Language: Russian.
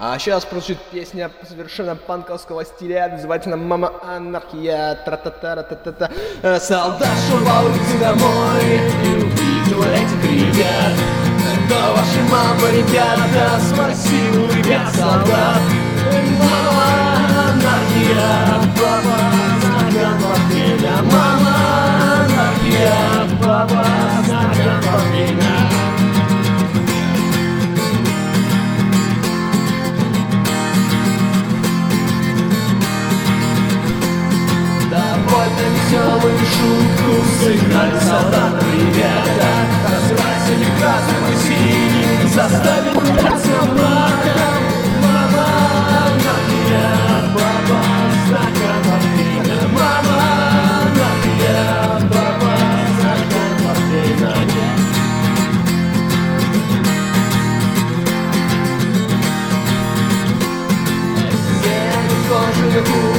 А сейчас прозвучит песня совершенно панковского стиля, называется она «Мама анархия». Тра-та-та-ра-та-та-та. Солдат шел по улице домой и увидел этих ребят. Кто ваши мамы, ребята? Спросил у ребят солдат. Мама анархия, папа наган портфеля. Мама анархия, папа наган портфеля. Довольно веселую шутку сыграли солдаты ребята. Развивайся не красным и синим, заставил меняться матом. Мама анархия, папа стакан портфеля. Мама анархия, папа стакан портфеля. Кожаную